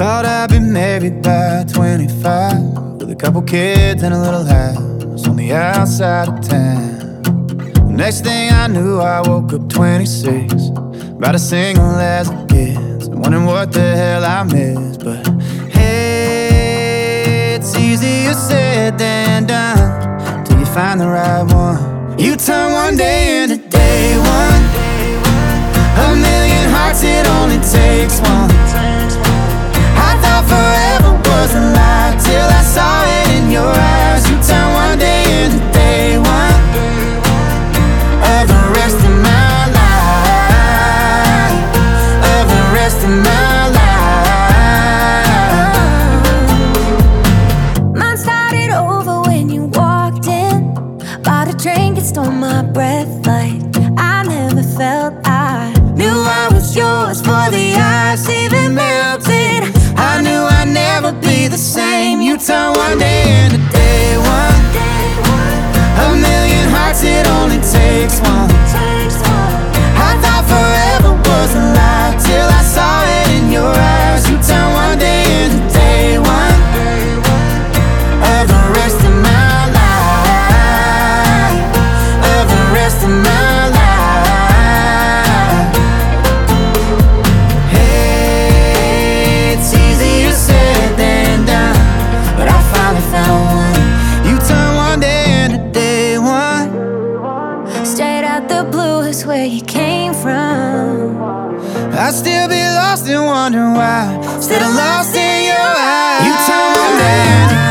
Thought I'd be married by 25, with a couple kids and a little house on the outside of town. Next thing I knew, I woke up 26, about as single as it gets, and wondering what the hell I missed. But hey, it's easier said than done till you find the right one. You turn one day into day one, a million hearts, it only takes one. I thought forever was a lie till I saw it in your eyes. You turn one day into day one of the rest of my life, of the rest of my life. Mine started over when you walked in, bought a drink and stole my breath like I never felt. I knew I was yours for the ice even melted. I knew I'd never be the same. You turn one day into day one, a million hearts, it only takes one. I thought forever was a lie till I saw it in your eyes. You turn one day into day one of the rest of my life, of the rest of my life. Where you came from, I'd still be lost and wondering why, still lost in your eyes. You turn one day into